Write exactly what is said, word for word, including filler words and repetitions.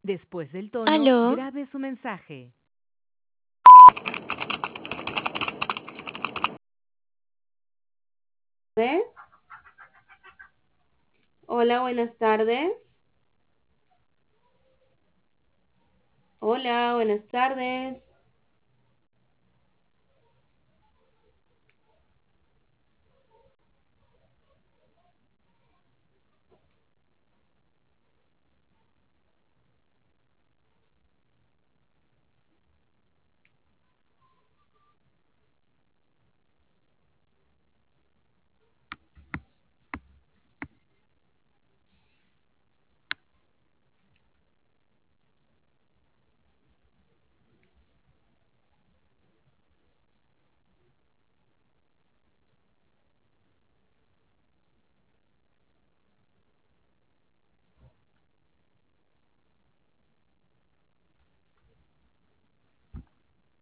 Después del tono, Aló, grabe su mensaje. ¿Ves? Hola, buenas tardes. Hola, buenas tardes.